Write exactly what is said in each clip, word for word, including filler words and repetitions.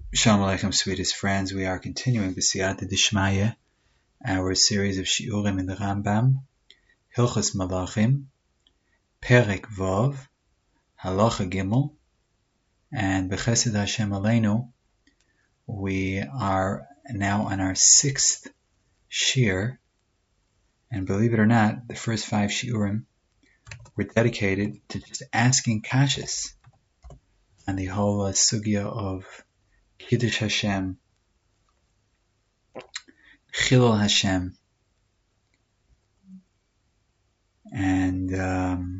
Shalom Aleichem, sweetest friends. We are continuing the Siyata Dishmaya, our series of Shiurim in the Rambam, Hilchos Malachim, Perek Vav, Halacha Gimel, and B'Chesed Hashem Aleinu. We are now on our sixth Shir, and believe it or not, the first five Shiurim were dedicated to just asking kashas on the whole uh, sugya of Kiddush Hashem, Chilul Hashem, and um,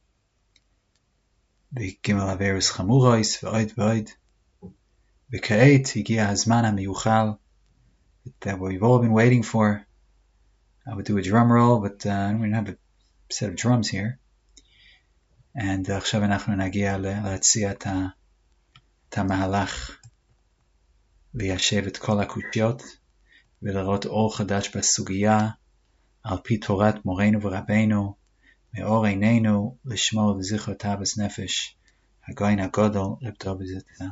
the Gimel Averus Chamurais, V'oid V'oid, V'ka'et, Higia Hazman HaMiyuchal, that we've all been waiting for. I would do a drum roll, but uh, we don't have a set of drums here. And עכשיו אנחנו נגיע להציע את המהלך, ליישב את כל הקושיות ולראות אור חדש בסוגיה על פי תורת מורנו ורבנו מאור עינינו לשמור לזכר טהבס נפש הגויין הגודל רב דוב זצ"ל.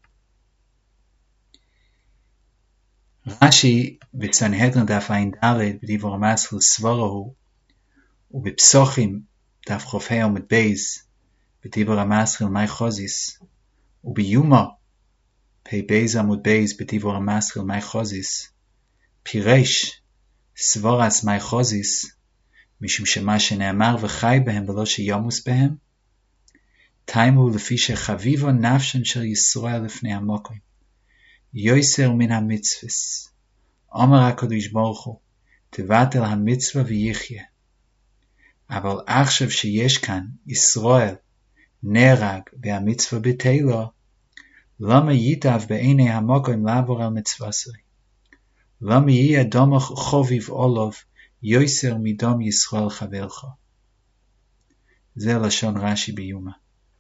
רש"י בסנהדרין דף ע"ד בדיבור המסחל סברו ובפסוחים דף ח"ה עמוד בייז בדיבור המסחל מי חוזיס וביומא פי בייז עמוד בייז בדיבור המסחל מי חוזיס פירש סבורס מי חוזיס משום שמה שנאמר וחי בהם ולא שימוס בהם תימו לפי שחביבו נפשן של ישראל לפני המוקרים יויסר מן המצווס אומר הקדוש ברוך הוא תבטל המצווה ויחיה אבל עכשיו שיש כאן ישראל נהרג והמצווה בטלו למה ייטב בעיני המוקרים לעבור על מצווה זו למה יהיה דום חוביב עולוב יויסר מדום ישראל חברך. זה לשון רש"י ביומא.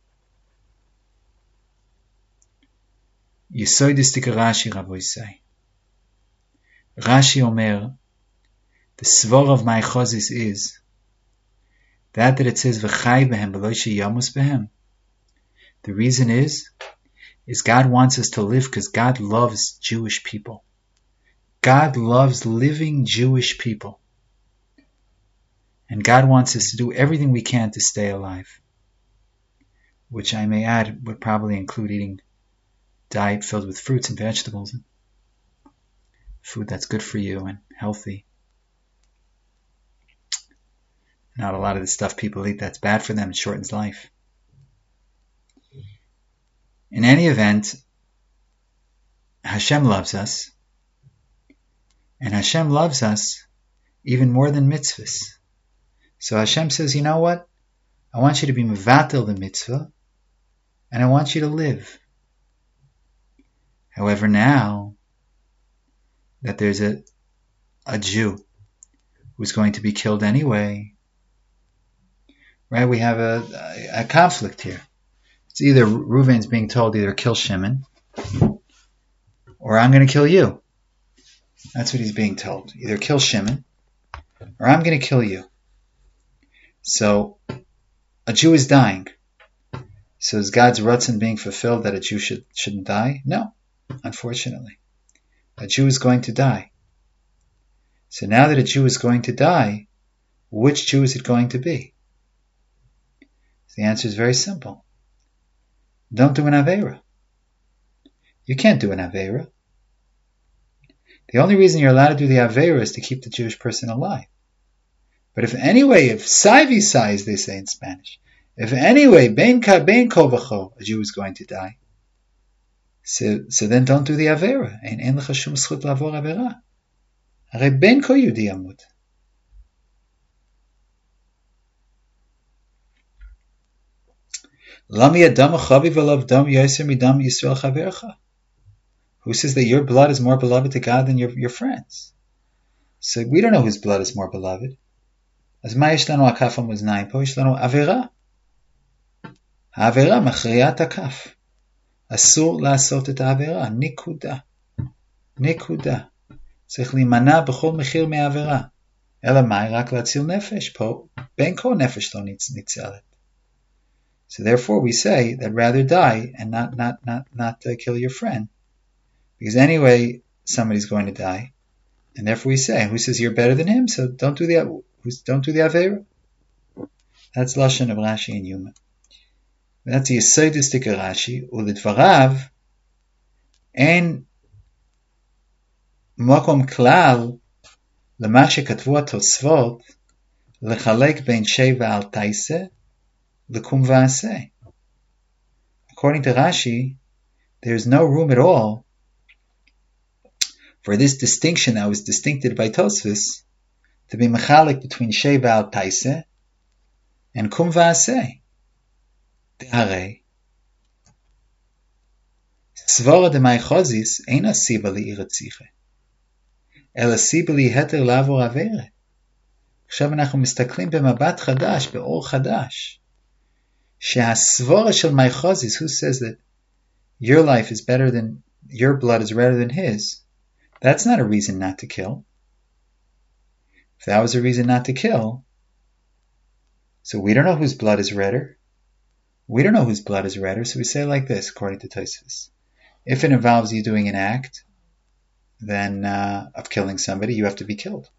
יסוידסטיק רש"י רבוי סי. Rashi אומר, the svor of my chozis is that that it says v'chai behem v'lo sheyamus behem. The reason is, is God wants us to live because God loves Jewish people. God loves living Jewish people. And God wants us to do everything we can to stay alive. Which I may add would probably include eating diet filled with fruits and vegetables. And food that's good for you and healthy. Not a lot of the stuff people eat that's bad for them. It shortens life. In any event, Hashem loves us. And Hashem loves us even more than mitzvahs. So Hashem says, you know what? I want you to be mevatel the mitzvah, and I want you to live. However, now that there's a, a Jew who's going to be killed anyway, right? We have a, a, a conflict here. It's either Reuven's being told either kill Shimon, or I'm going to kill you. That's what he's being told. Either kill Shimon, or I'm going to kill you. So, a Jew is dying. So is God's ratzon being fulfilled that a Jew should, shouldn't die? No, unfortunately. A Jew is going to die. So now that a Jew is going to die, which Jew is it going to be? The answer is very simple. Don't do an Aveira. You can't do an Aveira. The only reason you're allowed to do the Aveira is to keep the Jewish person alive. But if anyway, if Saivi Sai, as they say in Spanish, if anyway, Ben Ka Ben Kovacho, a Jew is going to die, so, so then don't do the Aveira. Ein en lecha shum zchut lavor Aveira. Hare Ben Ko Yehudi yamut. Lami adam chaviv alav dam yoser midam Yisrael chavercha. Who says that your blood is more beloved to God than your, your friends? So we don't know whose blood is more beloved. As ma yesh lanu akaf amaznayim, po yesh lanu avera. Avera machriat akaf. Asur לעשות את העבירה. נקודה. נקודה. צריך להימנע בכל מחיר מהעבירה. אלא מאי? רק להציל נפש. פה בין כה נפש לא ניצלת. So therefore we say that rather die and not not not not uh, kill your friend Because anyway, somebody's going to die. And therefore we say, who says you're better than him? So don't do the don't do the Avera. That's Lashon of Rashi and Yuma. That's the Yesodistic of Rashi. Ulidvarav, en mokom klal lema shekatvu atosvot lechalek ben sheva al taise lekum v'aseh. According to Rashi, there's no room at all for this distinction that was distincted by Tosfos to be mechalek between sheva al taise and kum v'aseh. De'arei svara de ma'achozis eina siba li'iratziche אלא סיבה ליהתר לעבור עבירה. עכשיו אנחנו מסתכלים במבט חדש, באור חדש, שהסבורה של מייחוזיס, who says that your life is better than, your blood is redder than his, that's not a reason not to kill. If that was a reason not to kill, so we don't know whose blood is redder. We don't know whose blood is redder, so we say like this, according to Tosfos. If it involves you doing an act, then uh, of killing somebody, you have to be killed.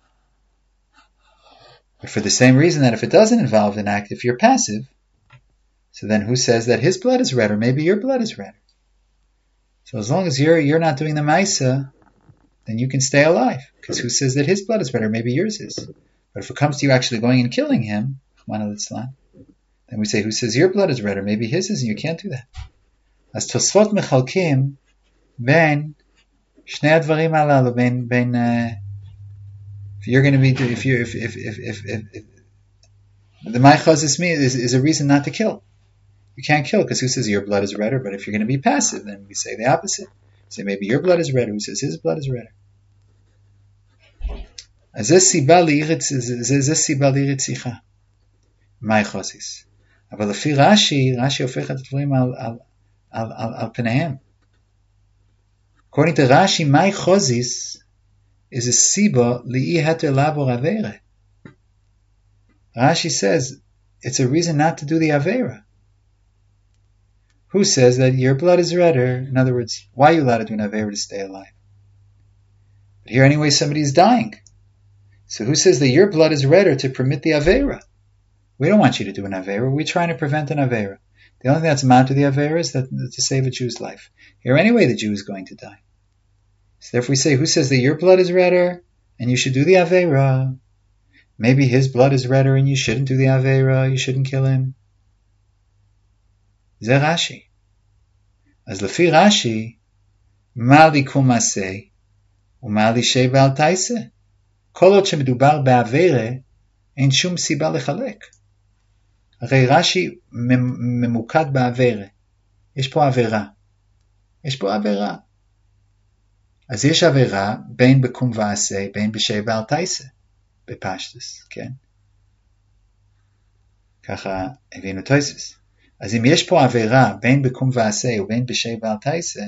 But for the same reason that if it doesn't involve an act, if you're passive, so then who says that his blood is redder? Maybe your blood is redder. So as long as you're you're not doing the Maisa, then you can stay alive. Because who says that his blood is redder? Maybe yours is. But if it comes to you actually going and killing him, then we say, who says your blood is redder? Maybe his is, and you can't do that. As Tosfot mechalkim ben שני הדברים הללו בין, בין, uh, if you're going to be, if you, if, if, if, if, if, if the ma'achozis is, is a reason not to kill. You can't kill because who says your blood is redder? But if you're going to be passive, then we say the opposite. Say maybe your blood is redder. Who says his blood is redder? אז זה סיבה לירציחה. ma'achozis. אבל לפי רש"י, רש"י הופך את הדברים על, על, על, על, על פניהם. According to Rashi, ma'achozis is a siba li'iheter labor avera. Rashi says it's a reason not to do the avera. Who says that your blood is redder? In other words, why are you allowed to do an avera to stay alive? But here anyway somebody is dying. So who says that your blood is redder to permit the avera? We don't want you to do an avera. We're trying to prevent an avera. The only thing that's amount to the avera is that to save a Jew's life. Here anyway the Jew is going to die. So therefore we say, who says that your blood is redder and you should do the avera? Maybe his blood is redder and you shouldn't do the avera, you shouldn't kill him. Ze Rashi. As lefi Rashi, ma li kum aseh u'ma li sheva al taiseh. Kol od shemedubar be'avera, ein shum siba lechalek. הרי רש"י ממוקד בעבירה. יש פה עבירה. יש פה עבירה. אז יש עבירה בין בקום ועשה, בין בשבע על תייסה. בפשטוס, כן? ככה הבינו תוספות. אז אם יש פה עבירה בין בקום ועשה ובין בשבע על תייסה,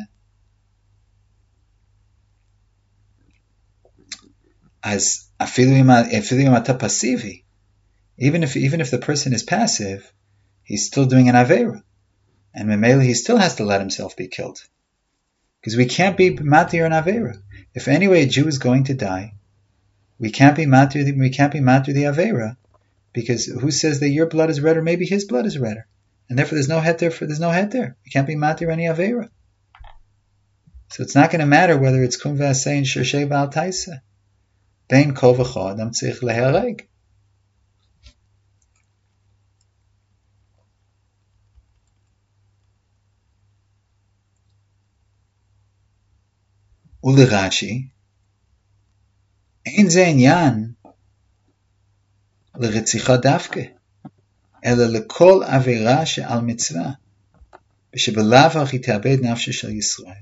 אז אפילו אם, אפילו אם אתה פסיבי, Even if even if the person is passive, he's still doing an avera, and memela he still has to let himself be killed, because we can't be matir an avera. If anyway a Jew is going to die, we can't be matir. We can't be matir the avera, because who says that your blood is redder? Maybe his blood is redder, and therefore there's no head there. For there's no head there. We can't be matir any avera. So it's not going to matter whether it's kum v'aseh and shirshei ba'al taisa. Bein kol v'chol adam tzich lehareg. ולרש"י, אין זה עניין לרציחה דווקא, אלא לכל עבירה שעל מצווה, ושבלאו הכי תאבד נפשו של ישראל.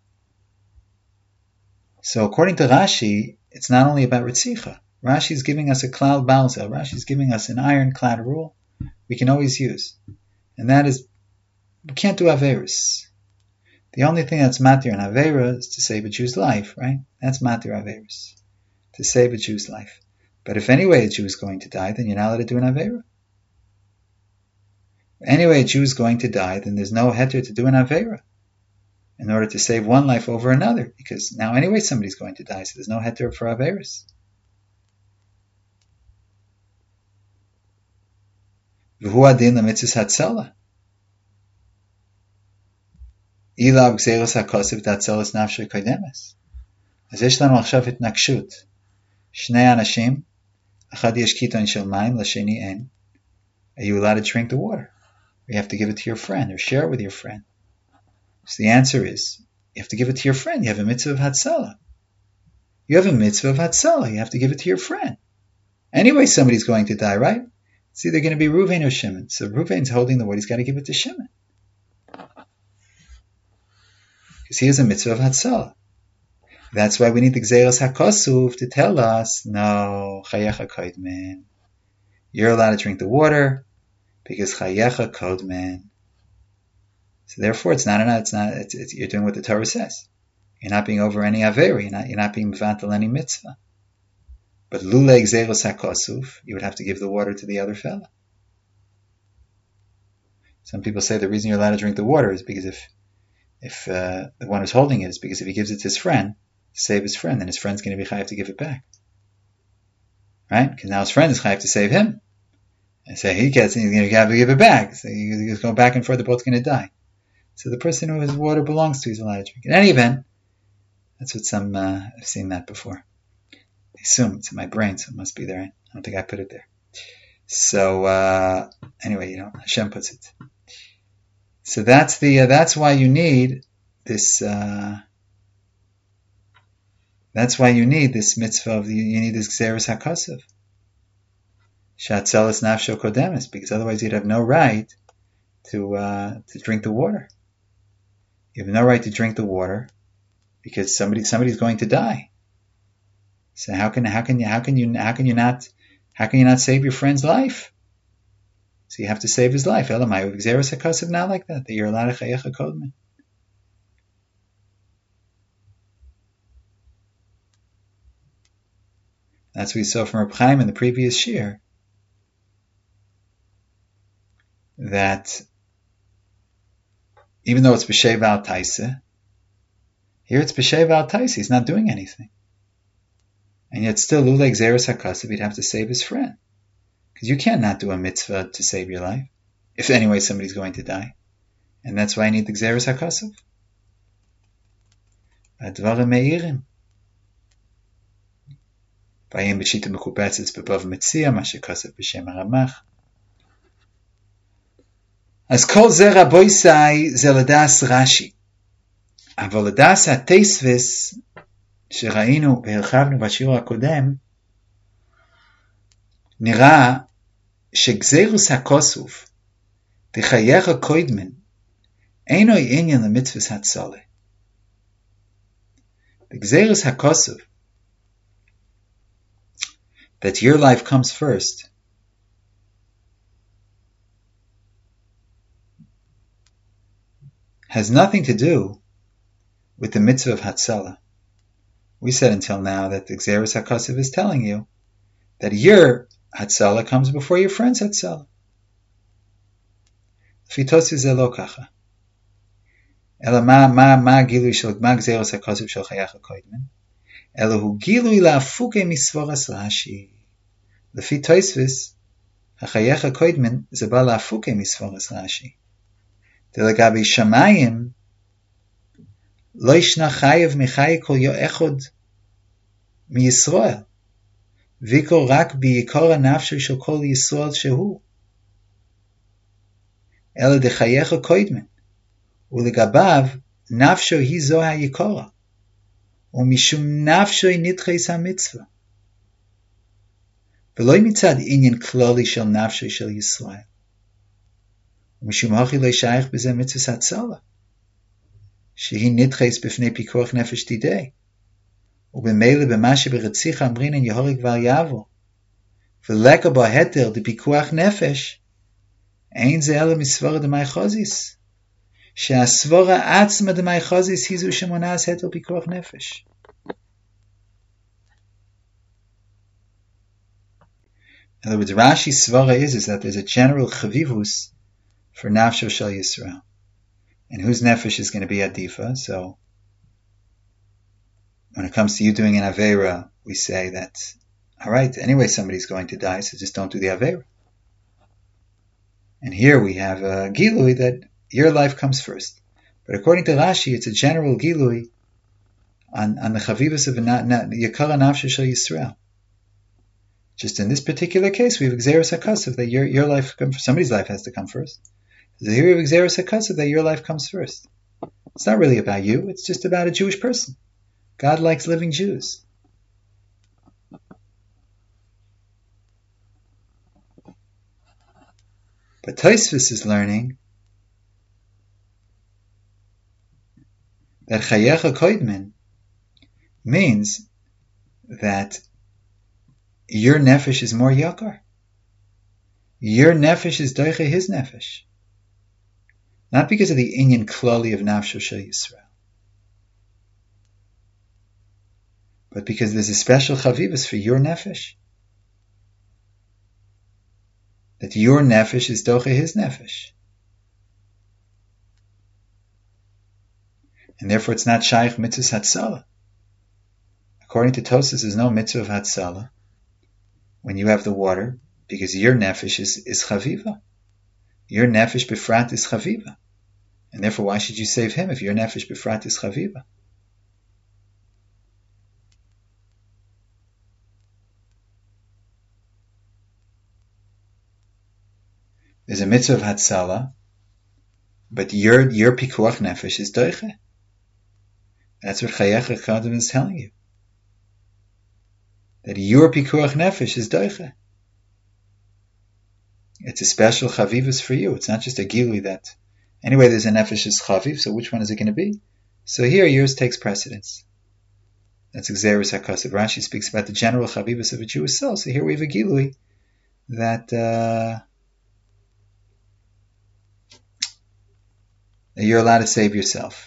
So according to Rashi, it's not only about Ritzicha. Rashi is giving us a cloud balzel. Rashi is giving us an ironclad rule we can always use. And that is, we can't do Averis. The only thing that's matir in Avera is to save a Jew's life, right? That's matir Averis. To save a Jew's life. But if anyway a Jew is going to die, then you're not allowed to do an Avera. Anyway a Jew is going to die, then there's no heter to do an Avera. in order to save one life over another, because now anyway somebody's going to die, so there's no heter for Averis. V'hu adin l'mitzvus hatzalah. Ilav gzeros hakosiv tatzelos nafshe kodemes. אז יש לנו עכשיו התנגשות. שני אנשים, אחד יש קיטון של מים, לשני אין. Are you allowed to drink the water? Or you have to give it to your friend, or share it with your friend? So the answer is, you have to give it to your friend. You have a mitzvah of Hatzalah. You have a mitzvah of Hatzalah. You have to give it to your friend. Anyway, somebody's going to die, right? It's either going to be Ruvain or Shimon. So Ruvain's holding the word. He's got to give it to Shimon. Because he has a mitzvah of Hatzalah. That's why we need the Gzeros HaKosuf to tell us, no, Chayecha Kodmen. You're allowed to drink the water because Chayecha Kodmen. So therefore, it's not enough. It's not. It's, it's, you're doing what the Torah says. You're not being over any averi. You're not. You're not being mevatel any mitzvah. But lule gzeros hakosuf, you would have to give the water to the other fella. Some people say the reason you're allowed to drink the water is because if if uh, the one who's holding it is because if he gives it to his friend to save his friend, then his friend's going to be chayav to give it back, right? Because now his friend is chayav to save him, and say he gets it, he's going to have to give it back. So you go back and forth. They're both going to die. So the person who his water belongs to is allowed to drink. In any event, that's what some, uh, I've seen that before. I assume it's in my brain, so it must be there. I don't think I put it there. So, uh, anyway, you know, Hashem puts it. So that's the, uh, that's why you need this, uh, that's why you need this mitzvah of the, you need this Gzeros HaKosov. Shatzelis nafsho kodemes, because otherwise you'd have no right to, uh, to drink the water. You have no right to drink the water because somebody somebody's going to die. So how can how can you how can you how can you not how can you not save your friend's life? So you have to save his life. Elamai gzeros hakosov, not like that. That you're allowed to chayecha kodman. That's what we saw from Reb Chaim in the previous shir. That even though it's b'sheva al taisa, here it's b'sheva al taisa. He's not doing anything, and yet still lulei gzeros hakosov, he'd have to save his friend, because you can't not do a mitzvah to save your life if anyway somebody's going to die, and that's why I need the gzeros hakosov. Advarim meirim. Vayim b'shita mekubetzes b'bav metzia ma shekosov b'shem haramach. אז כל זה רבויסאי זה לדס רש"י. אבל לדס התסווס שראינו והרחבנו בשיעור הקודם, נראה שגזירוס הכוסוף תחייך קוידמן אינו עניין למצווס הצולה. The גזירוס הכוסוף, that your life comes first, has nothing to do with the mitzvah of Hatzalah. We said until now that the Gzeros HaKosov is telling you that your Hatzalah comes before your friend's Hatzalah. Fitosi ze lo kacha. Ela ma ma ma gilui shel ma Gzeros HaKosov shel chayacha koidmen. Ela hu gilui la'afuke misvoras Rashi. Lefi Tosfos, hachayacha koidmen ze ba la'afuke misvoras Rashi. Delagabi shamayim lo yishna chayev michaye kol yo echod mi Yisrael vikol rak biyikor hanafsho shel kol Yisrael shehu ela dechayecha koidmen ulegabav nafsho hi zo hayikora umishum nafsho nitches hamitzvah v'lo mitzad inyan kloli shel nafsho shel Yisrael ומשום הכי לא שייך בזה מצווה הצלה, שהיא נדחס בפני פיקוח נפש תידי, ובמילא במה שברציחה אמרינן יהורג כבר יעבור, ולקה בו התר דפיקוח נפש, אין זה אלא מסבורה דמי חוזיס, שהסבורה עצמה דמי חוזיס היא זו שמונעת התר פיקוח נפש. In other words, Rashi's svara is, is that there's a general chavivus for nafsho shel Yisrael. and whose nefesh is going to be adifa. So when it comes to you doing an aveira, we say that, all right, anyway, somebody's going to die, so just don't do the aveira. And here we have a gilui that your life comes first. But according to Rashi, it's a general gilui on, on the chavivas of Yakara Nafsha Shel Yisrael. Just in this particular case, we have Gzeros HaKasav, that your, your life, somebody's life has to come first. So here we have Gzeros HaKasav, that your life comes first. It's not really about you, it's just about a Jewish person. God likes living Jews. But Tosfos is learning that Chayecha Koidmin means that your nefesh is more yakar. Your nefesh is doiche his nefesh. Not because of the inyan klali of nafsho shel Yisrael, but because there's a special chavivas for your nefesh. That your nefesh is doche his nefesh. And therefore it's not shaykh mitzvah hatzalah. According to Tosfos, there's no mitzvah of hatzalah when you have the water, because your nefesh is, is chaviva. Your nefesh befrat is chaviva. And therefore why should you save him if your nefesh befrat is chaviva? There's a mitzvah of hatzalah, but your your pikuach nefesh is doiche. That's what Chayecha Koidmin is telling you. That your pikuach nefesh is doiche. It's a special chavivus for you. It's not just a gilui that, anyway, there's a nefesh is chaviv, so which one is it going to be? So here yours takes precedence. That's Gzeros HaKasav. Rashi speaks about the general chavivus of a Jewish soul. So here we have a gilui that uh, you're allowed to save yourself.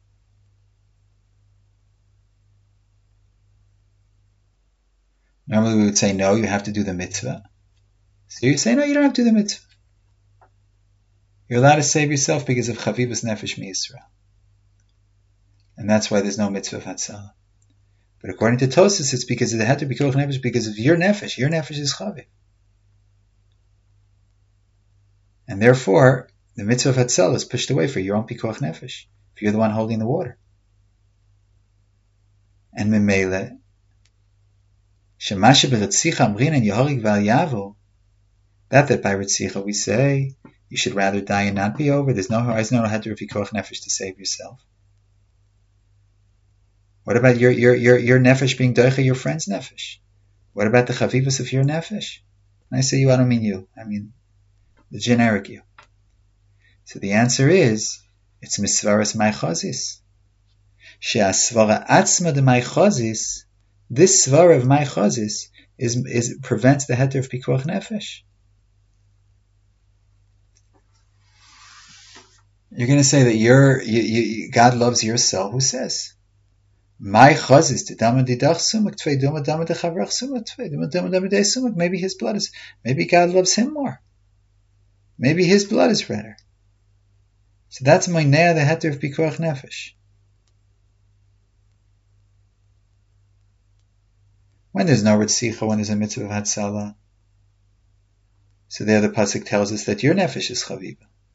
Normally we would say, no, you have to do the mitzvah. So you say, no, you don't have to do the mitzvah. You're allowed to save yourself because of chavivas nefesh miYisrael. And that's why there's no mitzvah of hatzalah. But according to Tosfos, it's because of the heter pikuach nefesh, because of your nefesh. Your nefesh is chaviv. And therefore, the mitzvah of hatzalah is pushed away for your own pikuach nefesh, if you're the one holding the water. And memele, shemashe b'ritzicha amrin and yehorig val yavo, that that by ritzicha we say you should rather die and not be over. There's no there's no heter of pikuach nefesh to save yourself. What about your your your your nefesh being doicha your friend's nefesh? What about the chavivus of your nefesh? And I say you, I don't mean you. I mean the generic you. So the answer is, it's misvaras maichazis. She'asvara atzma de maichazis, this svara of maichazis is is prevents the heter of pikuach nefesh. You're going to say that you're, you, you, God loves your soul. Who says? Maybe his blood is, maybe God loves him more. Maybe his blood is redder. So that's mainea the heter of pikuach nefesh. When there's no ritzicha, when there's a mitzvah of hatzalah, so there the pasuk tells us that your nefesh is chaviva.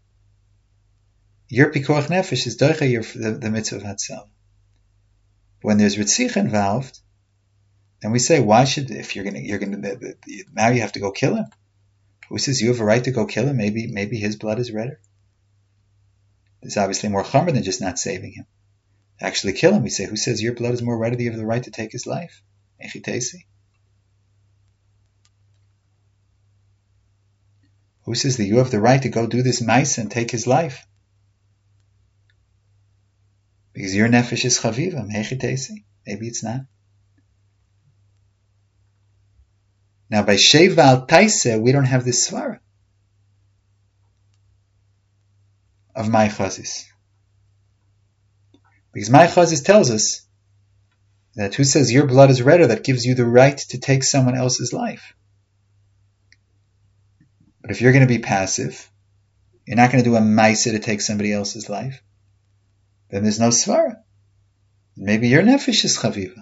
Your pikuach nefesh is doicha your the, the mitzvah of hatzalah. When there's ritzicha involved, then we say, why should, if you're gonna you're gonna now you have to go kill him? Who says you have a right to go kill him? Maybe maybe his blood is redder. There's obviously more chomer than just not saving him. To actually kill him, we say, who says your blood is more redder? You have the right to take his life. Echitesi. Who says that you have the right to go do this maisa and take his life? Because your nefesh is chaviva. Echitesi. Maybe it's not. Now by Sheva al Taisa, we don't have this svara of my chazis. Because my chazis tells us that who says your blood is redder, that gives you the right to take someone else's life. But if you're going to be passive, you're not going to do a maisa to take somebody else's life. then there's no svara. Maybe your nefesh is chaviva.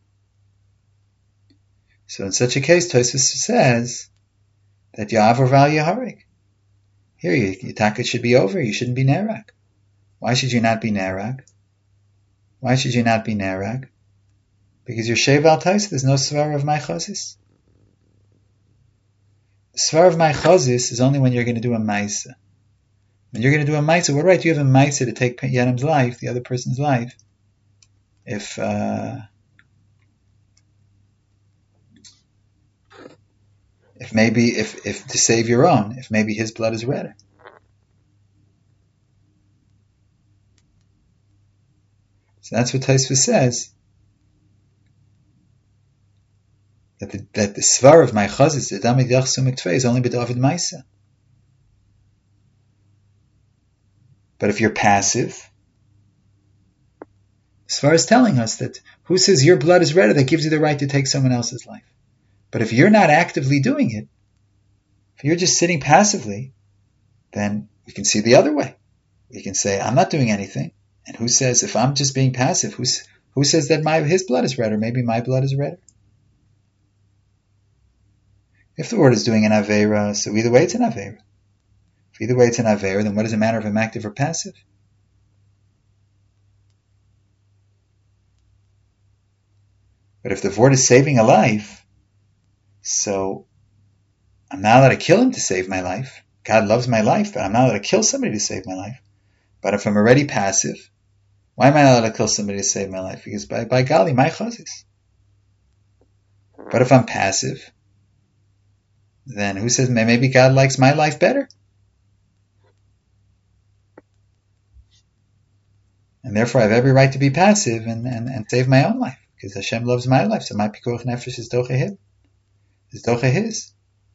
So in such a case, Tosfos says that Ya'avor Val Yaharik. Here, your takat should be over. You shouldn't be nerag. Why should you not be nerag? Why should you not be nerag? Because you're shev al tais. There's no svara of my chazis. The svara of my chazis is only when you're going to do a maisa. When you're going to do a maisa, what right do you have a maisa to take Yanim's life, the other person's life, if uh, if maybe if if to save your own, if maybe his blood is redder? So that's what Tosfos says. That the, that the svar of my chazis, the damid yachsum miktfei, is only b'david maisa. But if you're passive, svar is telling us that who says your blood is redder, that gives you the right to take someone else's life. But if you're not actively doing it, if you're just sitting passively, then we can see the other way. We can say, I'm not doing anything. And who says, if I'm just being passive, who's, who says that my his blood is redder? Maybe my blood is redder. If the word is doing an aveira, so either way it's an aveira. If either way it's an aveira, then what does it matter if I'm active or passive? But if the word is saving a life, so I'm not allowed to kill him to save my life. God loves my life, but I'm not allowed to kill somebody to save my life. But if I'm already passive, why am I not allowed to kill somebody to save my life? Because by, by golly, my chazis. But if I'm passive, then who says maybe God likes my life better? And therefore I have every right to be passive and, and, and save my own life. Because Hashem loves my life. So my pikuach nefesh is doche him. Is doche his.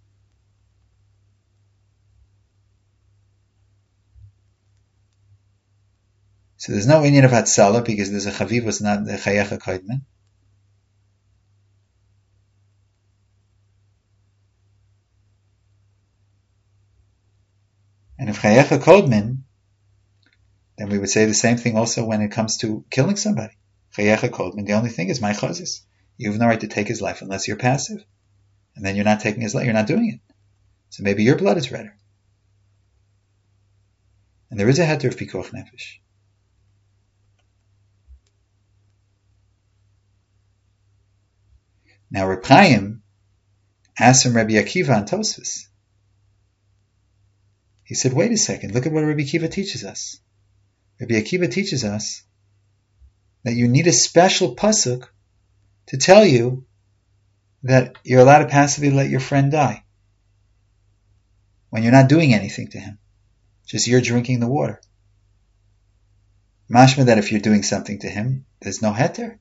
So there's no inyan of Hatzalah because there's a chavivus, not the chayecha kodmen. And if chayecha kodmen, then we would say the same thing also when it comes to killing somebody. Chayecha kodmen, the only thing is my chazis. You have no right to take his life unless you're passive. And then you're not taking his life, you're not doing it. So maybe your blood is redder. And there is a heter of pikuach nefesh. Now Reb Chaim asked from Rabbi Akiva on Tosfos. He said, wait a second, look at what Rabbi Akiva teaches us. Rabbi Akiva teaches us that you need a special pasuk to tell you that you're allowed to passively let your friend die when you're not doing anything to him. Just you're drinking the water. Mashma that if you're doing something to him, there's no heter.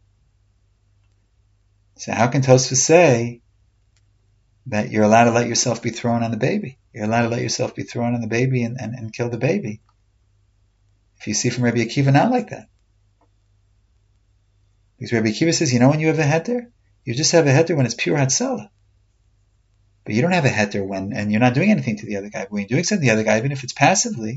So how can Tosfos say that you're allowed to let yourself be thrown on the baby? You're allowed to let yourself be thrown on the baby and, and, and kill the baby. If you see from Rabbi Akiva, not like that. Because Rabbi Akiva says, you know when you have a heter? You just have a heter when it's pure hatzalah. But you don't have a heter when, and you're not doing anything to the other guy. But when you're doing something to the other guy, even if it's passively,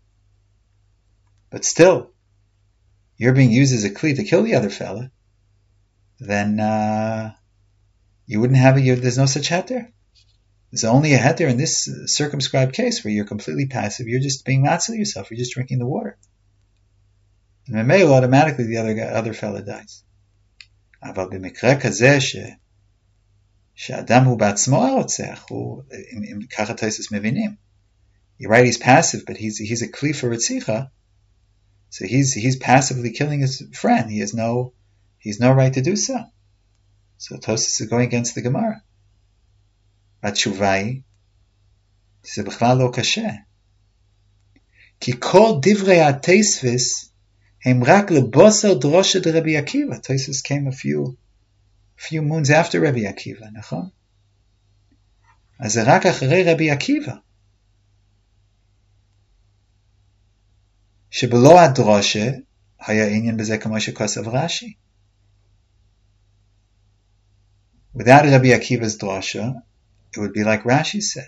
but still, you're being used as a kli to kill the other fella, then uh, you wouldn't have a, you, there's no such heter. There's only a heter in this circumscribed case where you're completely passive. You're just being matzil yourself. You're just drinking the water. And memel, automatically the other guy, other fella dies. אבל במקרה כזה ש... שאדם הוא בעצמו הרוצח, הוא, אם, אם ככה תוספות מבינים. You're right, he's passive, but he's he's a kli for ritzicha, so he's he's passively killing his friend. He has no he's no right to do so. So Tosfos is going against the Gemara. התשובה היא, זה בכלל לא קשה. כי כל דברי התוספות הם רק לבוסר דרושה דרבי עקיבא. Tosfos came a few few moons after Rabbi Akiva, נכון? אז זה רק אחרי רבי עקיבא. שבלא הדרושה היה עניין בזה כמו שכוסף רש"י. Without Rabbi Akiva's drosha, it would be like Rashi said.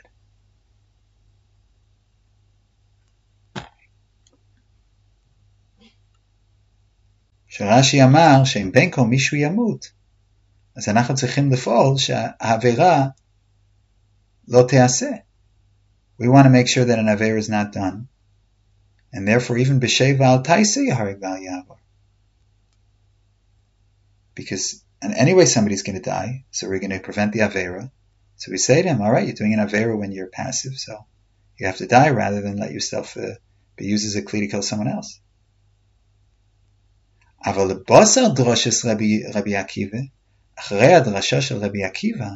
שרש"י אמר שאם בין כה מישהו ימות, אז אנחנו צריכים לפעול שהעבירה לא תיעשה. We want to make sure that an avera is not done. And therefore even b'sheva al taisa yahareg val yavor. Because and anyway somebody's going to die, so we're going to prevent the avera. So we say to him, all right, you're doing an avera when you're passive, so you have to die rather than let yourself uh, be used as a kli to kill someone else. אבל לבוסר דרושס רבי, רבי עקיבא, אחרי הדרשה של רבי עקיבא,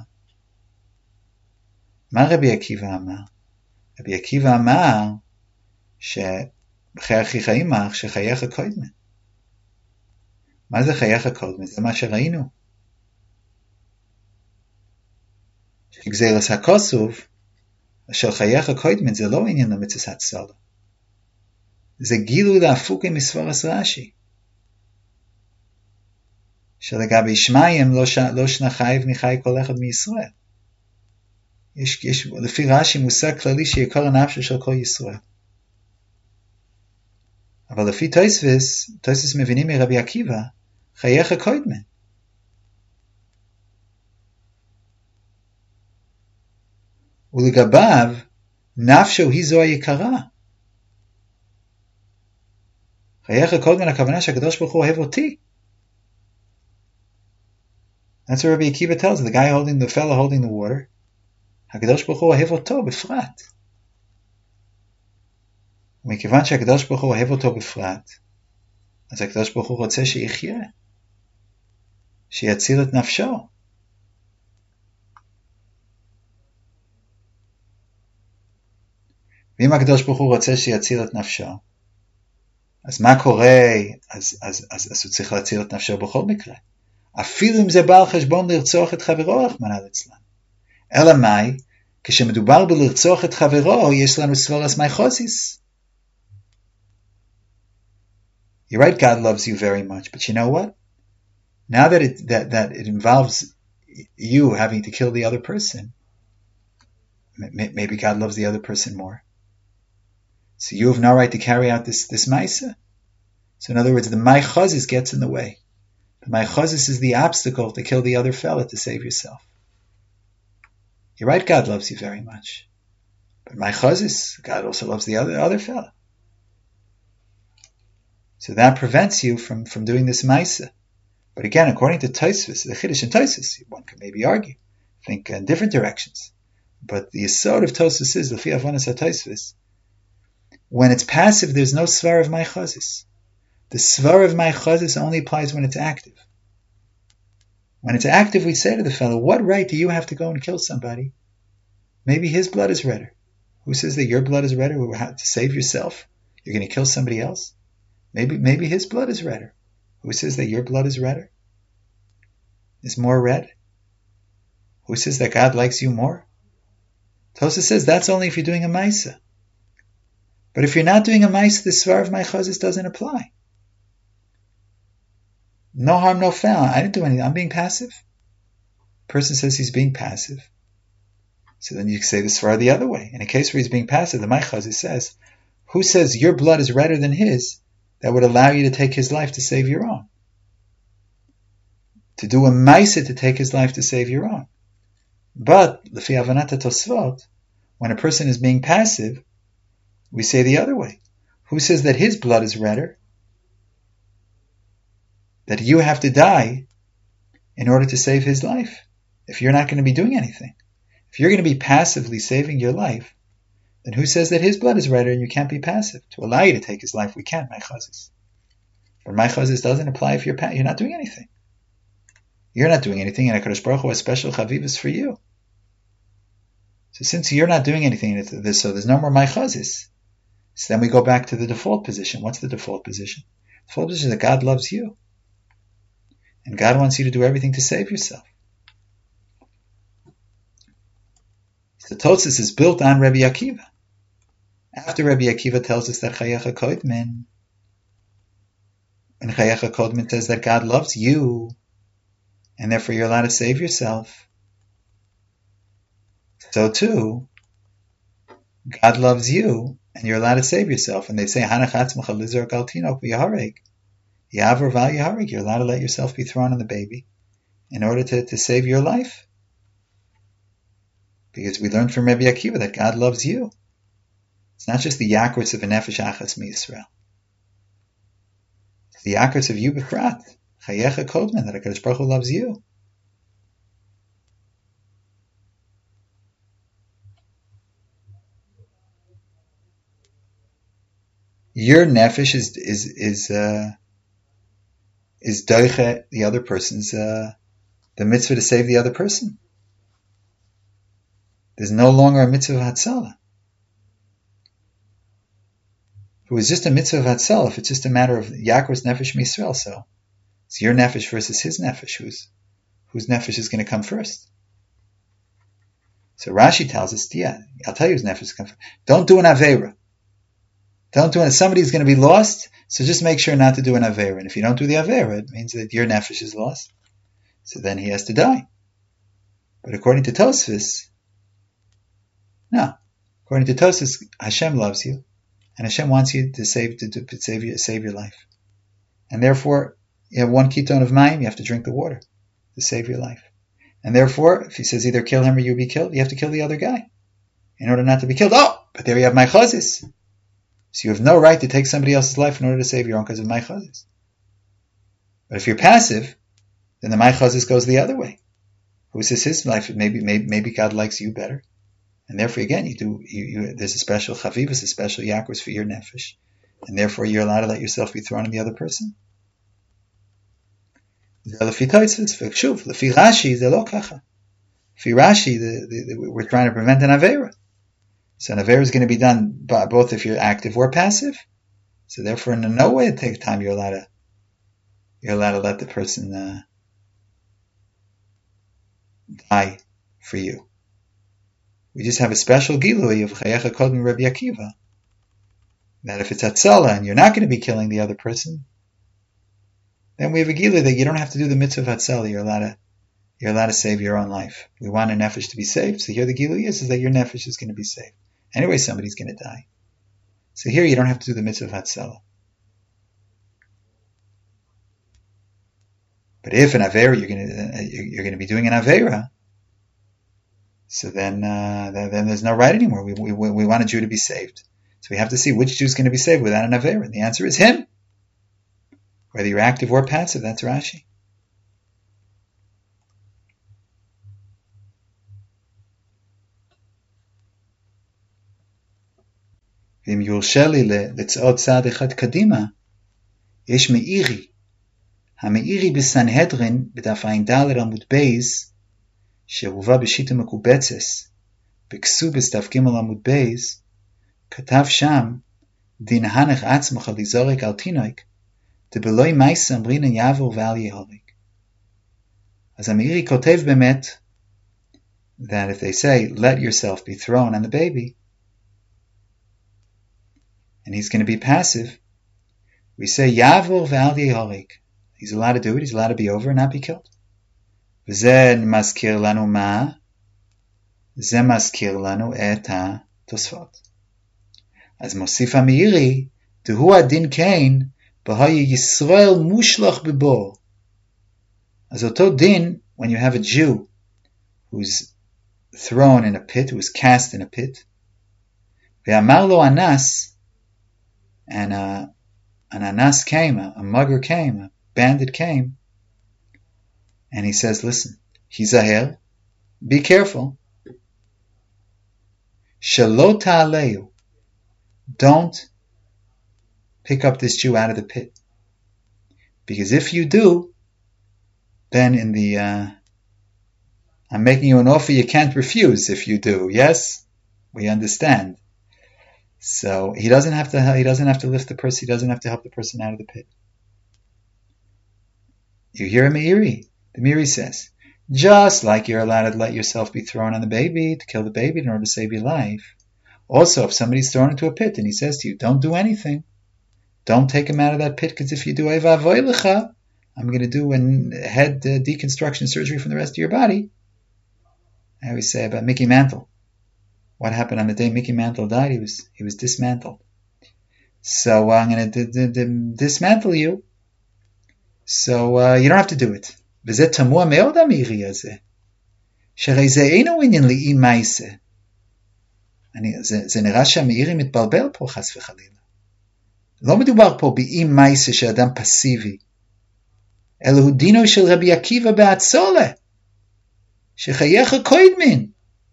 מה רבי עקיבא אמר? רבי עקיבא אמר שבחי אחיך עמך שחייך קודמן. מה זה חייך קודמן? זה מה שראינו. שגזירס הכוסוב של חייך קודמן זה לא עניין למצוות הצלה. זה גילוי להפוקי מספרס רש"י. שלגבי שמיים לא, ש... לא שנה חייב נחי כל אחד מישראל. יש, יש, לפי רש"י מושג כללי שיקר הנפש של כל ישראל. אבל לפי תוספות, תוספות מבינים מרבי עקיבא, חייך קודמן. ולגביו, נפשו היא זו היקרה. חייך קודמן, הכוונה שהקדוש ברוך הוא אוהב אותי. That's what Rabbi Akiva tells the guy holding, the fellow holding the water. HaKadosh Baruch Hu אוהב אותו בפרט. ומכיוון שהקדוש ברוך הוא אוהב אותו בפרט, אז הקדוש ברוך הוא רוצה שיחיה, שיציל את נפשו. ואם הקדוש ברוך הוא רוצה שיציל את נפשו, אז מה קורה? אז, אז, אז, אז הוא צריך להציל את נפשו בכל מקרה. אפילו אם זה בא על חשבון לרצוח את חברו, רחמנא ליצלן. אלא מאי? כשמדובר בלרצוח את חברו, יש לנו סבורס מייחוזיס. You're right, God loves you very much, but you know what? Now that it, that, that it involves you having to kill the other person, maybe God loves the other person more. So you have no right to carry out this, this maisa. So in other words, the maichazis gets in the way. The maichazis is the obstacle to kill the other fella to save yourself. You're right, God loves you very much. But maichazis, God also loves the other, other fella. So that prevents you from, from doing this maisa. But again, according to Tosfos, the Chiddush in Tosfos, one can maybe argue, think in different directions. But the yesod of Tosfos is, Lefi Avonos HaTosfos, when it's passive, there's no svar of maichazis. The svar of maichazis only applies when it's active. When it's active, we say to the fellow, what right do you have to go and kill somebody? Maybe his blood is redder. Who says that your blood is redder? To save yourself, you're going to kill somebody else? Maybe maybe his blood is redder. Who says that your blood is redder? Is more red? Who says that God likes you more? Tosfos says that's only if you're doing a maisa. But if you're not doing a maisa, the svar of maichazis doesn't apply. No harm, no foul. I didn't do anything. I'm being passive. Person says he's being passive. So then you say the svar the other way. In a case where he's being passive, the maichazis says, who says your blood is redder than his that would allow you to take his life to save your own? To do a maisa to take his life to save your own. But, lefi Avanat HaTosfot, when a person is being passive, we say the other way. Who says that his blood is redder? That you have to die in order to save his life, if you're not going to be doing anything. If you're going to be passively saving your life, then who says that his blood is redder and you can't be passive? To allow you to take his life, we can't, maichazis. But maichazis doesn't apply if you're pa- you're not doing anything. You're not doing anything, and HaKadosh Baruch Hu has special chavivas for you. So since you're not doing anything, so there's no more maichazis. So then we go back to the default position. What's the default position? The default position is that God loves you. And God wants you to do everything to save yourself. So Tosfos is built on Rabbi Akiva. After Rabbi Akiva tells us that Chayecha Kodmin, and Chayecha Kodmin says that God loves you, and therefore you're allowed to save yourself. So too, God loves you, and you're allowed to save yourself. And they say, Hanach atzmacha lizor kal tinok v'yahareg. Yavor val yaharig. You're allowed to let yourself be thrown on the baby in order to, to save your life. Because we learned from Rabbi Akiva that God loves you. It's not just the yakuts of a nefesh achas miYisrael. It's the yakuts of you b'chrat. Chayecha kodman, that HaKadosh Baruch Hu loves you. Your nefesh is is is uh, is doiche the other person's uh, the mitzvah to save the other person. There's no longer a mitzvah of hatzalah. If it was just a mitzvah of hatzalah, if it's just a matter of Yaakov's nefesh miYisrael, so it's your nefesh versus his nefesh, whose whose nefesh is going to come first. So Rashi tells us, yeah, I'll tell you whose nefesh is going to come first. Don't do an aveira. Don't do it. Somebody's going to be lost, so just make sure not to do an avera. And if you don't do the avera, it means that your nefesh is lost. So then he has to die. But according to Tosfos, no. According to Tosfos, Hashem loves you, and Hashem wants you to save to, to save your save your life. And therefore, you have one keton of mayim, you have to drink the water to save your life. And therefore, if he says either kill him or you be killed, you have to kill the other guy in order not to be killed. Oh, but there you have my chazis. So you have no right to take somebody else's life in order to save your own because of my chazis. But if you're passive, then the my chazis goes the other way. Who says his life? Maybe, maybe, maybe God likes you better, and therefore again, you do. You, you, there's a special chavivus, a special yakros for your nefesh, and therefore you're allowed to let yourself be thrown on the other person. Lefi Rashi, the lo kacha. Lefi Rashi, the, the, the, we're trying to prevent an avera. So an avera is going to be done by both if you're active or passive. So therefore, in no way at the time you're allowed to you're allowed to let the person uh, die for you. We just have a special gilui of Chayecha Kodmi Rabbi Akiva that if it's Hatzalah and you're not going to be killing the other person, then we have a gilui that you don't have to do the mitzvah of Hatzalah. You're allowed to you're allowed to save your own life. We want a nefesh to be saved. So here the gilui is, is that your nefesh is going to be saved. Anyway, somebody's going to die. So here you don't have to do the mitzvah of Hatzalah. But if an avera you're going to uh, you're going to be doing an avera, so then uh, then there's no right anymore. We, we we want a Jew to be saved, so we have to see which Jew is going to be saved without an avera. And the answer is him. Whether you're active or passive, that's Rashi. ואם יורשה לי לצעוד צעד אחד קדימה, יש מאירי. המאירי בסנהדרין, בדף ע"ד עמוד בייז, שהובא בשיטה מקובצס, בכסובס דף ג' עמוד בייז, כתב שם, דין הנך עצמך לזורק על תינוק, דבלוי מייסה אמרינן יעבור ואל יהורג. אז המאירי כותב באמת, that if they say, let yourself be thrown on the baby, and he's going to be passive, we say, Yavor v'al yehorig. He's allowed to do it, he's allowed to be over and not be killed. V'zeh maskir lanu ma, zeh maskir lanu et ha-tosfot. As Mosif HaMeiri, Dehu adin kain, b'haya Yisrael mushlach b'bo. As oto din, when you have a Jew who's thrown in a pit, who is cast in a pit, ve'amar lo anas, and uh, an anas came, a, a mugger came, a bandit came, and he says, listen, hizaher, be careful, shelo ta'aleu, don't pick up this Jew out of the pit, because if you do, then in the, uh, I'm making you an offer you can't refuse if you do, yes? We understand. So he doesn't have to. He doesn't have to lift the person. He doesn't have to help the person out of the pit. You hear a Meiri. The Meiri says, just like you're allowed to let yourself be thrown on the baby to kill the baby in order to save your life. Also, if somebody's thrown into a pit and he says to you, "Don't do anything. Don't take him out of that pit, because if you do, Eva avoylecha, I'm going to do a head uh, deconstruction surgery from the rest of your body." I always say about Mickey Mantle. What happened on the day Mickey Mantle died? He was he was dismantled. So uh, I'm going to d- d- d- dismantle you, So uh, you don't have to do it. וזה תמוה מאוד המאירי הזה. שהרי זה אינו עניין לאי מייסה. זה, זה נראה שהמאירי מתבלבל פה חס וחלילה. לא מדובר פה באי מייסה שאדם פסיבי, אלא הוא דינו של רבי עקיבא באצולה, שחייך קוידמין.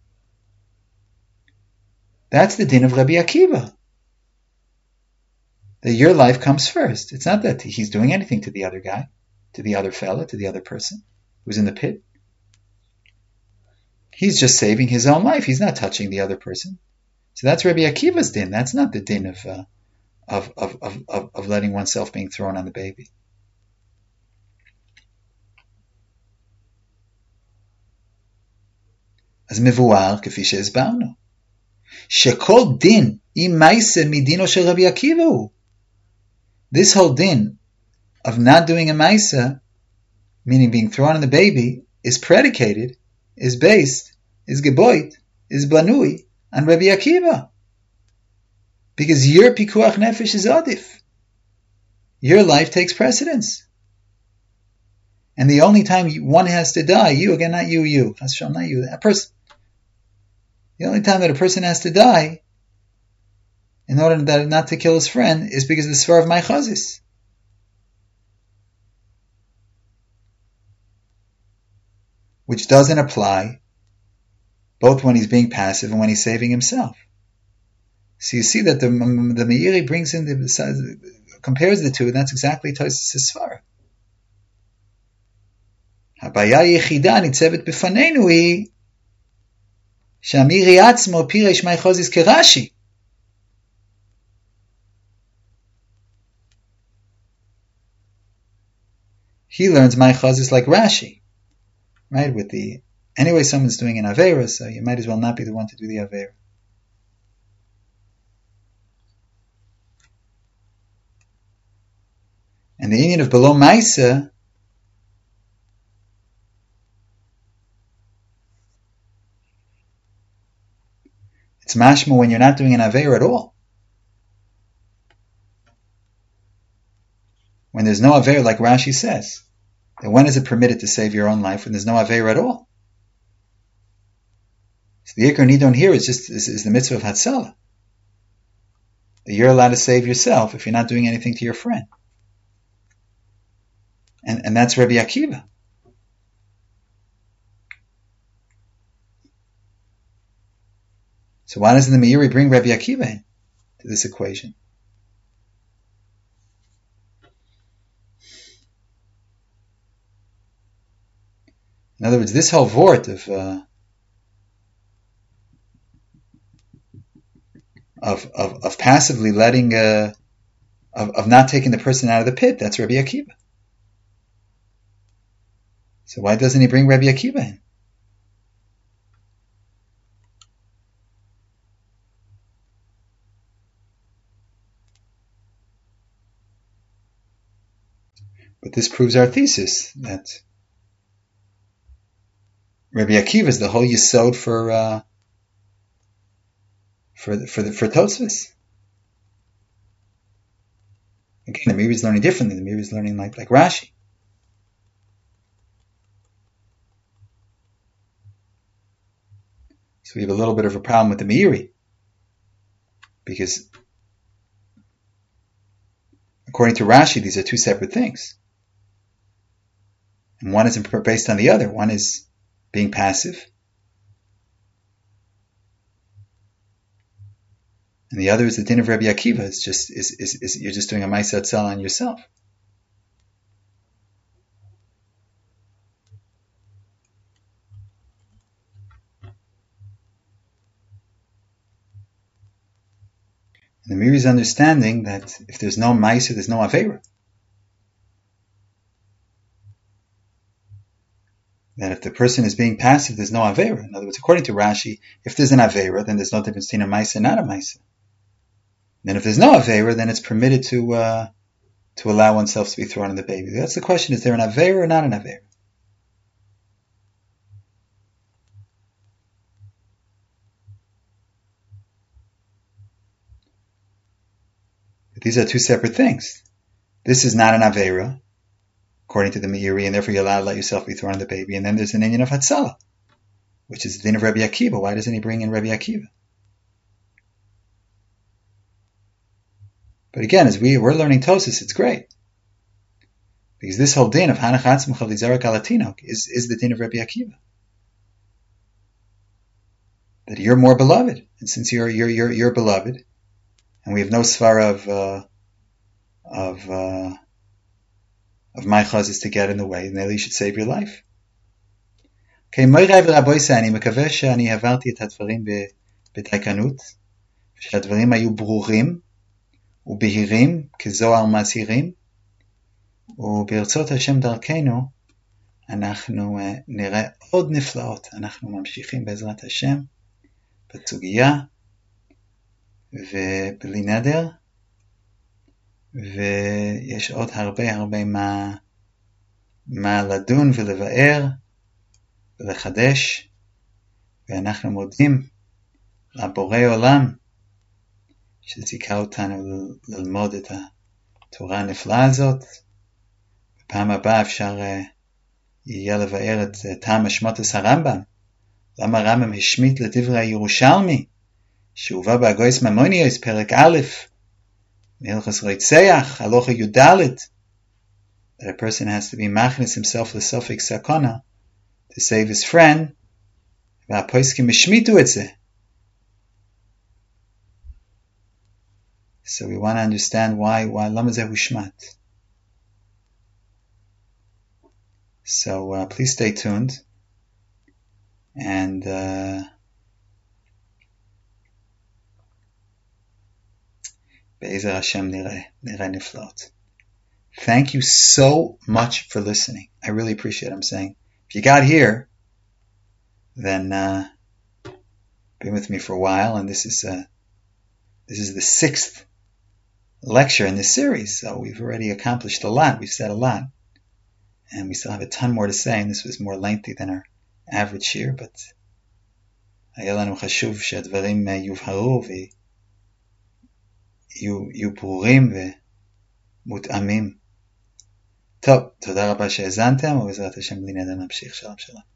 That's the din of Rabbi Akiva. That your life comes first. It's not that he's doing anything to the other guy, to the other fella, to the other person who's in the pit. He's just saving his own life. He's not touching the other person. So that's Rabbi Akiva's din. That's not the din of, uh, of, of, of, of, of letting oneself being thrown on the baby. אז מבואר, כפי שהסברנו, שכל דין אם מייסה מדינו של רבי עקיבא הוא. This whole din of not doing a maisa, meaning being thrown on the baby, is predicated, is based, is geboit, is banui on Rabbi Akiva. Because your pikuach nefesh is adif. Your life takes precedence. And the only time one has to die, you, again, not you, you, Hashem, not you, a person. The only time that a person has to die, in order that not to kill his friend, is because of the svar of my chazis. Which doesn't apply both when he's being passive and when he's saving himself. So you see that the the Meiri brings in the compares the two, and that's exactly Tosfos' svar. הבעיה היחידה ניצבת בפנינו היא שהמירי עצמו פירש מי חוזיס כרש"י. He learns my chazis like Rashi, right? With the anyway, someone's doing an avera, so you might as well not be the one to do the avera. And the union of below Maisa, it's mashma when you're not doing an avera at all. When there's no avera, like Rashi says. And when is it permitted to save your own life when there's no aveir at all? So the ikar nidon here is just is, is the mitzvah of hatzalah. That you're allowed to save yourself if you're not doing anything to your friend. And and that's Rabbi Akiva. So why doesn't the Meiri bring Rabbi Akiva in to this equation? In other words, this whole vort of uh, of, of of passively letting uh, of of not taking the person out of the pit, that's Rabbi Akiva. So why doesn't he bring Rabbi Akiva in? But this proves our thesis that Rabbi Akiva is the whole yesod for uh, for the, for the, for Tosfos. Again, the Meiri is learning differently. The Meiri is learning like like Rashi. So we have a little bit of a problem with the Meiri because, according to Rashi, these are two separate things, and one is based on the other. One is being passive, and the other is the din of Rabbi Akiva. It's just is, is, is you're just doing a ma'aseh hatzalah on yourself. And the Meiri is understanding that if there's no ma'aseh, there's no aveira. That if the person is being passive, there's no aveira. In other words, according to Rashi, if there's an aveira, then there's no difference between a ma'aseh and not a ma'aseh. Then if there's no aveira, then it's permitted to uh, to allow oneself to be thrown in the baby. That's the question: is there an aveira or not an aveira? But these are two separate things. This is not an aveira, according to the Meiri, and therefore you're allowed to let yourself be thrown in the baby. And then there's an inyan of Hatzalah, which is the din of Rabbi Akiva. Why doesn't he bring in Rabbi Akiva? But again, as we, we're learning Tosis, it's great. Because this whole din of Hanach Atzmach Lizarak Alatinok is, is the din of Rabbi Akiva. That you're more beloved. And since you're you're you're, you're beloved, and we have no svara of uh, of uh, of my chazis to get in the way, then you should save your life. Okay, Moirai v'Raboisai, אני מקווה שאני העברתי את הדברים בדייקנות, שהדברים היו ברורים ובהירים כזוהר מזהירים, וברצות השם דרכנו אנחנו נראה עוד נפלאות. אנחנו ממשיכים בעזרת השם בסוגיה ובלי נדר, ויש עוד הרבה הרבה מה, מה לדון ולבאר ולחדש, ואנחנו מודים לבורא עולם שזיכה אותנו ללמוד את התורה הנפלאה הזאת. בפעם הבאה אפשר יהיה לבאר את טעם השמוטס הרמב"ם, למה הרמב"ם השמיט לדברי הירושלמי שהובא באגויס ממוניוס פרק א' מהלכות רוצח הלכה י"ד, that a person has to be machnis himself לסופק סכנה to save his friend, והפוסקים השמיטו את זה. So we want to understand why, why lama zeh hushmat. So uh, please stay tuned, and uh, Be'ezer Hashem nireh nireh niflaot. Thank you so much for listening. I really appreciate it. I'm saying, if you got here, then uh, been with me for a while, and this is uh, this is the sixth lecture in this series, so we've already accomplished a lot. We've said a lot, and we still have a ton more to say, and this was more lengthy than our average here, but היה לנו חשוב שהדברים יובהרו ויהיו ברורים ומותאמים. טוב, תודה רבה שהאזנתם, ובעזרת השם בלי נדר נמשיך. שלום שלום.